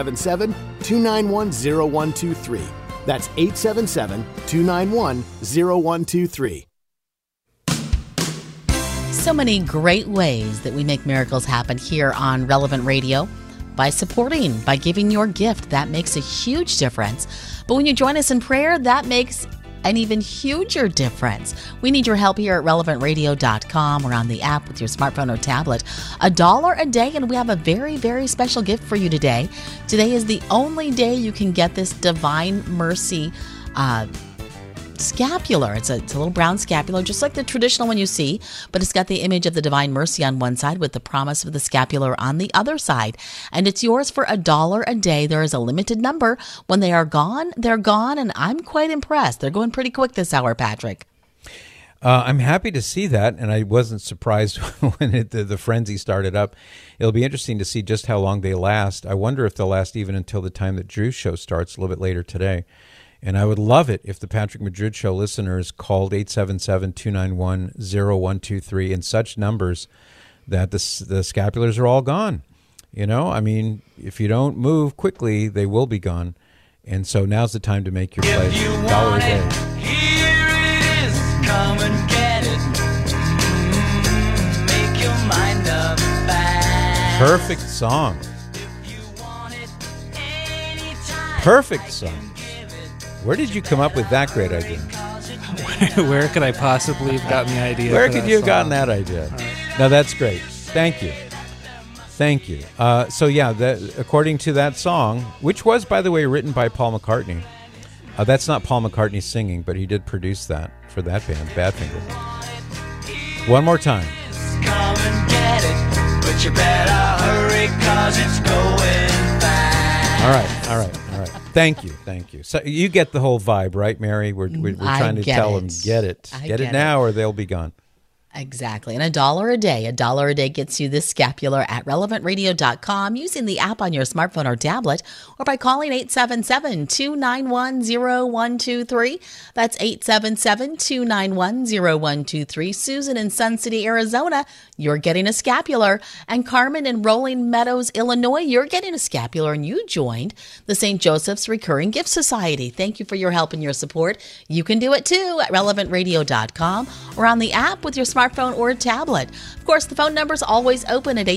877-291-0123. That's 877-291-0123. So many great ways that we make miracles happen here on Relevant Radio. By supporting, by giving your gift, that makes a huge difference. But when you join us in prayer, that makes an even huger difference. We need your help here at relevantradio.com or on the app with your smartphone or tablet. $1 a day, and we have a very, very special gift for you today. Today is the only day you can get this Divine Mercy scapular. It's a little brown scapular, just like the traditional one you see, but it's got the image of the Divine Mercy on one side with the promise of the scapular on the other side. And it's yours for $1 a day. There is a limited number. When they are gone, they're gone, and I'm quite impressed. They're going pretty quick this hour, Patrick. I'm happy to see that, and I wasn't surprised when the frenzy started up. It'll be interesting to see just how long they last. I wonder if they'll last even until the time that Drew's show starts a little bit later today. And I would love it if the Patrick Madrid Show listeners called 877-291-0123 in such numbers that the scapulars are all gone. You know, I mean, if you don't move quickly, they will be gone. And so now's the time to make your pledge. $1 a day. Here it is, come and get it. Make your mind up fast. Perfect song. Perfect song. Where did you come up with that great idea? Where could I possibly have gotten the idea? Where could you have gotten that idea? Right. No, that's great. Thank you. Thank you. So yeah, according to that song, which was, by the way, written by Paul McCartney. That's not Paul McCartney singing, but he did produce that for that band, Badfinger. One more time. Come and get it, but you better hurry 'cause it's going fast. All right. Thank you. So you get the whole vibe, right, Mary? We're trying to tell them, get it. Get it now or they'll be gone. Exactly. And $1 a day. $1 a day gets you this scapular at relevantradio.com using the app on your smartphone or tablet or by calling 877-291-0123. That's 877-291-0123. Susan in Sun City, Arizona, you're getting a scapular. And Carmen in Rolling Meadows, Illinois, you're getting a scapular, and you joined the St. Joseph's Recurring Gift Society. Thank you for your help and your support. You can do it too at relevantradio.com or on the app with your smartphone or tablet. Of course, the phone number is always open at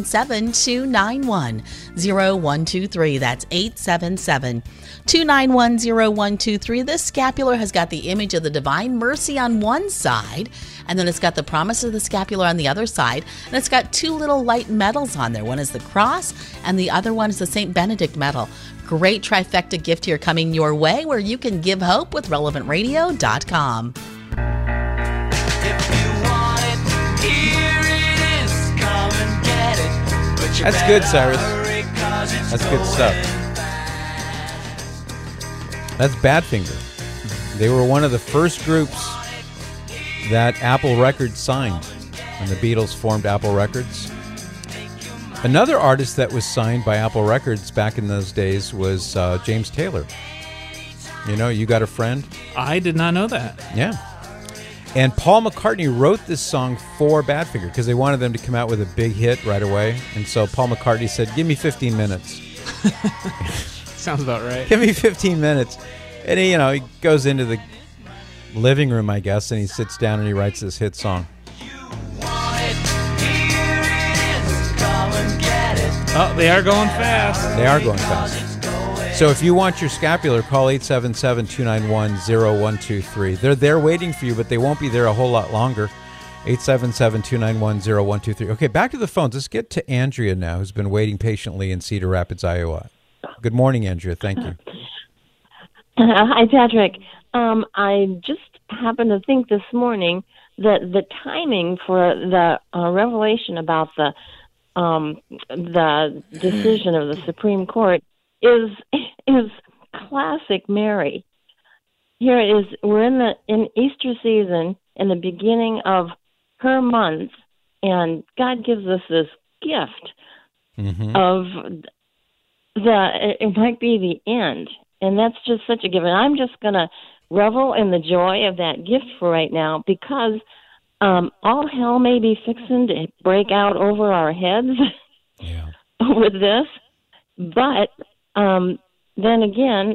877-291-0123. That's 877-291-0123. This scapular has got the image of the Divine Mercy on one side, and then it's got the promise of the scapular on the other side, and it's got two little light medals on there. One is the cross, and the other one is the St. Benedict medal. Great trifecta gift here coming your way where you can give hope with relevantradio.com. That's good, Cyrus. That's good stuff. That's Badfinger. They were one of the first groups that Apple Records signed when the Beatles formed Apple Records. Another artist that was signed by Apple Records back in those days was James Taylor. You know, You Got a Friend? I did not know that. Yeah. And Paul McCartney wrote this song for Badfinger because they wanted them to come out with a big hit right away. And so Paul McCartney said, give me 15 minutes. Sounds about right. Give me 15 minutes. And he goes into the living room, I guess, and he sits down and he writes this hit song. Oh, they are going fast. They are going fast. So if you want your scapular, call 877-291-0123. They're waiting for you, but they won't be there a whole lot longer. 877-291-0123. Okay, back to the phones. Let's get to Andrea now, who's been waiting patiently in Cedar Rapids, Iowa. Good morning, Andrea. Thank you. Hi, Patrick. I just happened to think this morning that the timing for the revelation about the decision of the Supreme Court is classic Mary. Here it is. We're in Easter season, in the beginning of her month, and God gives us this gift of it might be the end, and that's just such a gift. And I'm just going to revel in the joy of that gift for right now, because all hell may be fixing to break out over our heads with this, but then again,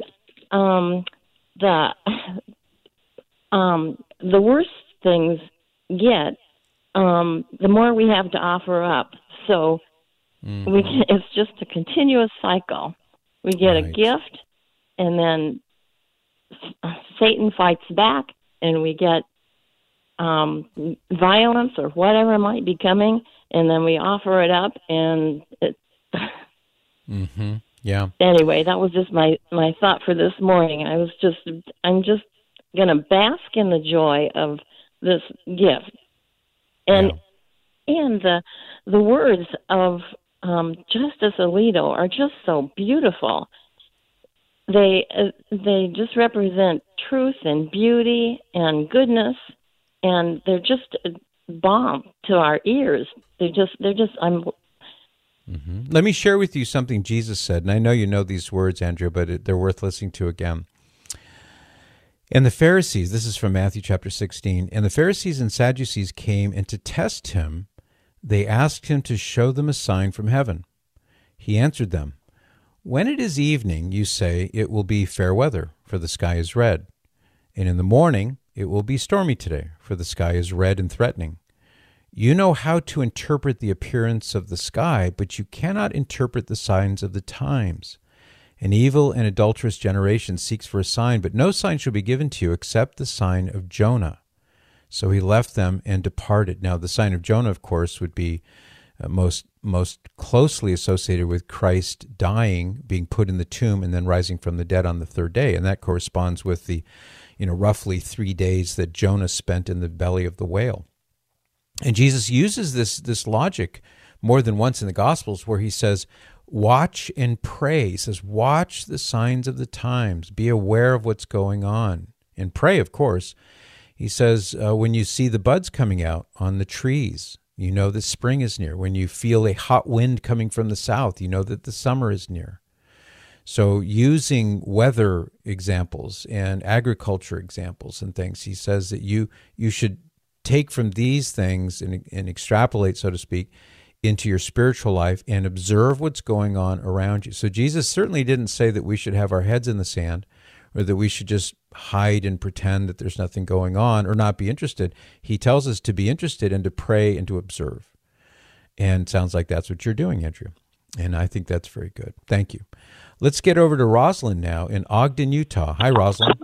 the worst things get the more we have to offer up. So it's just a continuous cycle. We get a gift, and then Satan fights back, and we get violence or whatever might be coming, and then we offer it up, and it. Yeah. Anyway, that was just my thought for this morning. I'm just going to bask in the joy of this gift, and the words of Justice Alito are just so beautiful. They just represent truth and beauty and goodness, and they're just balm to our ears. Let me share with you something Jesus said, and I know you know these words, Andrea, but they're worth listening to again. And the Pharisees, this is from Matthew chapter 16, and the Pharisees and Sadducees came, and to test him, they asked him to show them a sign from heaven. He answered them, "When it is evening, you say, it will be fair weather, for the sky is red. And in the morning, it will be stormy today, for the sky is red and threatening. You know how to interpret the appearance of the sky, but you cannot interpret the signs of the times. An evil and adulterous generation seeks for a sign, but no sign shall be given to you except the sign of Jonah." So he left them and departed. Now, the sign of Jonah, of course, would be most closely associated with Christ dying, being put in the tomb, and then rising from the dead on the third day. And that corresponds with the, roughly 3 days that Jonah spent in the belly of the whale. And Jesus uses this logic more than once in the Gospels, where he says, watch and pray. He says, watch the signs of the times. Be aware of what's going on. And pray, of course. He says, when you see the buds coming out on the trees, you know that spring is near. When you feel a hot wind coming from the south, you know that the summer is near. So using weather examples and agriculture examples and things, he says that you should take from these things and extrapolate, so to speak, into your spiritual life and observe what's going on around you. So Jesus certainly didn't say that we should have our heads in the sand or that we should just hide and pretend that there's nothing going on or not be interested. He tells us to be interested and to pray and to observe. And it sounds like that's what you're doing, Andrea. And I think that's very good. Thank you. Let's get over to Rosalind now in Ogden, Utah. Hi, Rosalind.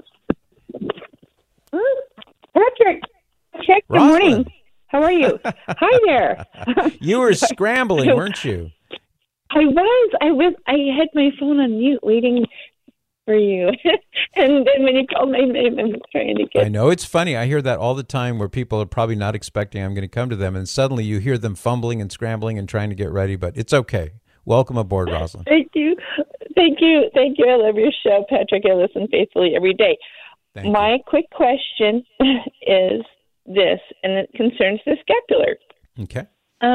Patrick. Check. Good morning. How are you? Hi there. You were scrambling, weren't you? I was. I had my phone on mute, waiting for you. And then when you called my name, I was trying to get. I know, it's funny. I hear that all the time, where people are probably not expecting I'm going to come to them, and suddenly you hear them fumbling and scrambling and trying to get ready. But it's okay. Welcome aboard, Rosalind. Thank you. I love your show, Patrick. I listen faithfully every day. My quick question is this, and it concerns the scapular. Okay.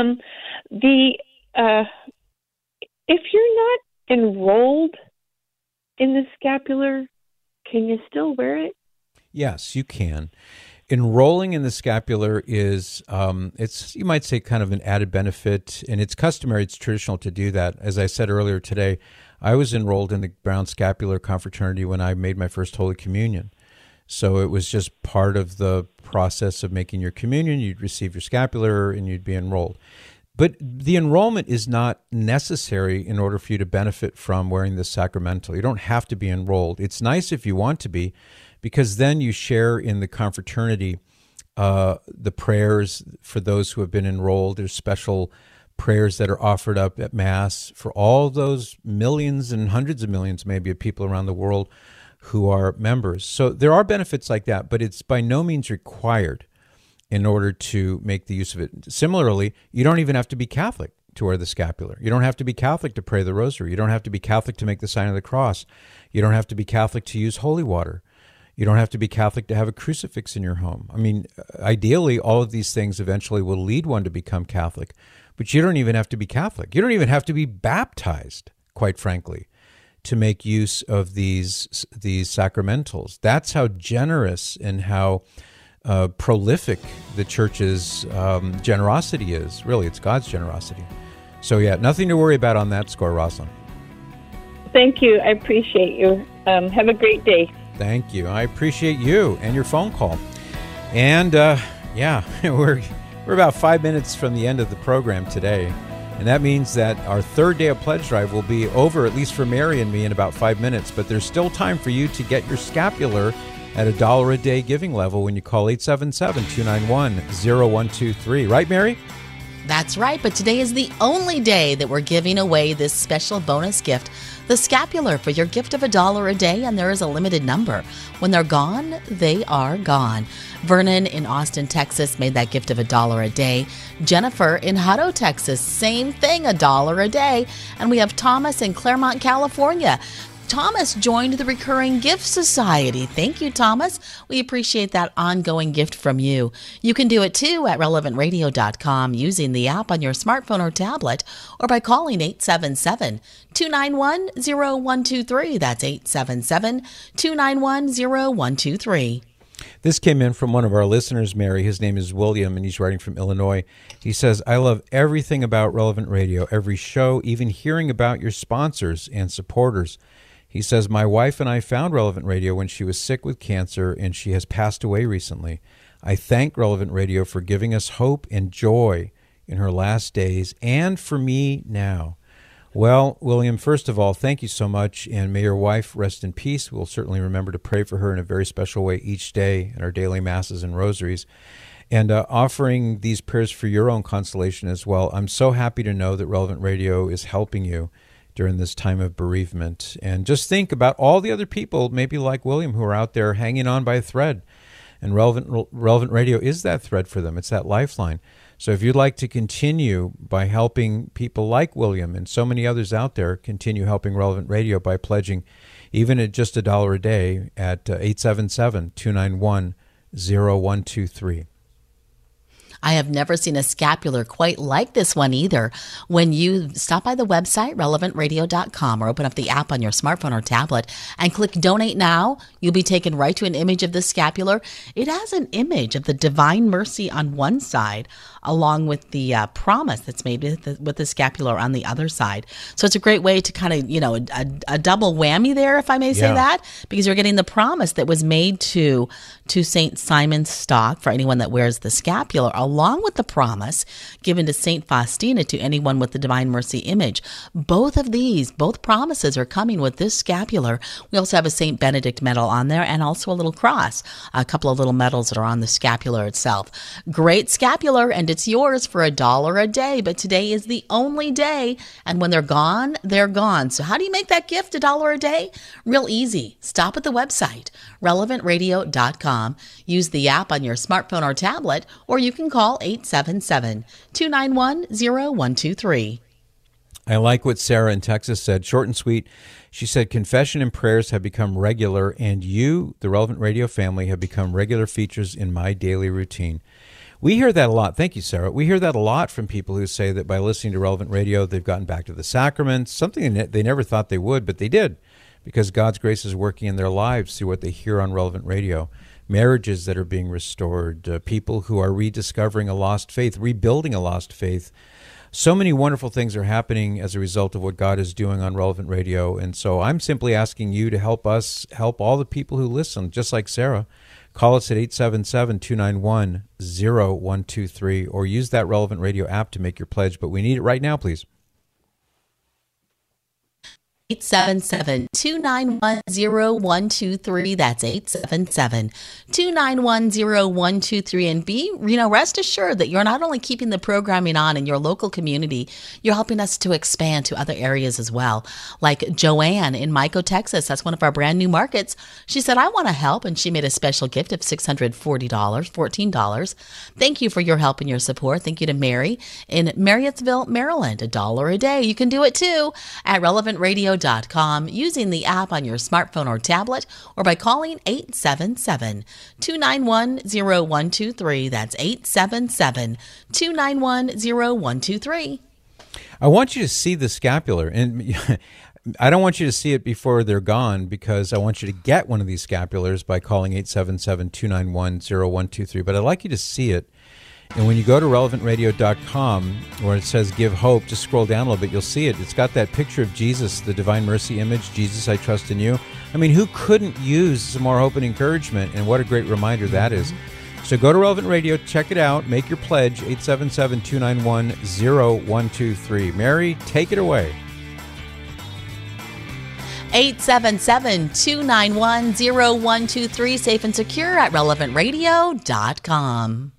If you're not enrolled in the scapular, can you still wear it? Yes, you can. Enrolling in the scapular is, it's, you might say, kind of an added benefit, and it's customary, it's traditional to do that. As I said earlier today, I was enrolled in the Brown Scapular Confraternity when I made my first Holy Communion. So it was just part of the process of making your communion. You'd receive your scapular and you'd be enrolled. But the enrollment is not necessary in order for you to benefit from wearing the sacramental. You don't have to be enrolled. It's nice if you want to be, because then you share in the confraternity the prayers for those who have been enrolled. There's special prayers that are offered up at Mass for all those millions and hundreds of millions maybe of people around the world who are members. So there are benefits like that, but it's by no means required in order to make the use of it. Similarly, you don't even have to be Catholic to wear the scapular. You don't have to be Catholic to pray the rosary. You don't have to be Catholic to make the sign of the cross. You don't have to be Catholic to use holy water. You don't have to be Catholic to have a crucifix in your home. I mean, ideally, all of these things eventually will lead one to become Catholic, but you don't even have to be Catholic. You don't even have to be baptized, quite frankly, to make use of these sacramentals. That's how generous and how prolific the Church's generosity is. Really, it's God's generosity. So yeah, nothing to worry about on that score, Rosalind. Thank you. I appreciate you. Have a great day. Thank you. I appreciate you and your phone call. And yeah, we're We're about 5 minutes from the end of the program today, and that means that our third day of Pledge Drive will be over, at least for Mary and me, in about 5 minutes. But there's still time for you to get your scapular at $1 a day giving level when you call 877-291-0123. Right, Mary? That's right, but today is the only day that we're giving away this special bonus gift, the scapular, for your gift of $1 a day, and there is a limited number. When they're gone, they are gone. Vernon in Austin, Texas made that gift of $1 a day. Jennifer in Hutto, Texas, same thing, $1 a day. And we have Thomas in Claremont, California. Thomas joined the Recurring Gift Society. Thank you, Thomas. We appreciate that ongoing gift from you. You can do it too at relevantradio.com using the app on your smartphone or tablet, or by calling 877-291-0123. That's 877-291-0123. This came in from one of our listeners, Mary. His name is William, and he's writing from Illinois. He says, I love everything about Relevant Radio, every show, even hearing about your sponsors and supporters. He says, my wife and I found Relevant Radio when she was sick with cancer, and she has passed away recently. I thank Relevant Radio for giving us hope and joy in her last days, and for me now. Well, William, first of all, thank you so much, and may your wife rest in peace. We'll certainly remember to pray for her in a very special way each day in our daily masses and rosaries, and offering these prayers for your own consolation as well. I'm so happy to know that Relevant Radio is helping you during this time of bereavement. And just think about all the other people, maybe like William, who are out there hanging on by a thread. And Relevant Radio is that thread for them. It's that lifeline. So if you'd like to continue by helping people like William and so many others out there, continue helping Relevant Radio by pledging even at just $1 a day at 877-291-0123. I have never seen a scapular quite like this one either. When you stop by the website, relevantradio.com, or open up the app on your smartphone or tablet and click Donate Now, you'll be taken right to an image of the scapular. It has an image of the Divine Mercy on one side, along with the promise that's made with the scapular on the other side. So it's a great way to kind of, a double whammy there, if I may say that, because you're getting the promise that was made to St. Simon Stock for anyone that wears the scapular, along with the promise given to St. Faustina to anyone with the Divine Mercy image. Both promises are coming with this scapular. We also have a St. Benedict medal on there, and also a little cross, a couple of little medals that are on the scapular itself. Great scapular, and it's yours for $1 a day, but today is the only day, and when they're gone, they're gone. So how do you make that gift $1 a day? Real easy. Stop at the website, relevantradio.com. Use the app on your smartphone or tablet, or you can call 877-291-0123. I like what Sarah in Texas said, short and sweet. She said, confession and prayers have become regular, and you, the Relevant Radio family, have become regular features in my daily routine. We hear that a lot. Thank you, Sarah. We hear that a lot from people who say that by listening to Relevant Radio, they've gotten back to the sacraments, something that they never thought they would, but they did, because God's grace is working in their lives through what they hear on Relevant Radio. Marriages that are being restored, people who are rediscovering a lost faith, rebuilding a lost faith. So many wonderful things are happening as a result of what God is doing on Relevant Radio. And so I'm simply asking you to help us help all the people who listen, just like Sarah. Call us at 877-291-0123 or use that Relevant Radio app to make your pledge. But we need it right now, please. 877-291-0123. That's 877-291-0123. And rest assured that you're not only keeping the programming on in your local community, you're helping us to expand to other areas as well. Like Joanne in Mico, Texas. That's one of our brand new markets. She said, I want to help, and she made a special gift of $14. Thank you for your help and your support. Thank you to Mary in Marriottsville, Maryland. $1 a day. You can do it too at relevantradio.com using the app on your smartphone or tablet, or by calling 877-291-0123. That's 877-291-0123. I want you to see the scapular, and I don't want you to see it before they're gone, because I want you to get one of these scapulars by calling 877-291-0123. But I'd like you to see it. And when you go to relevantradio.com, where it says Give Hope, just scroll down a little bit, you'll see it. It's got that picture of Jesus, the Divine Mercy image, Jesus, I trust in you. I mean, who couldn't use some more hope and encouragement? And what a great reminder that is. So go to Relevant Radio, check it out, make your pledge, 877-291-0123. Mary, take it away. 877-291-0123, safe and secure at relevantradio.com.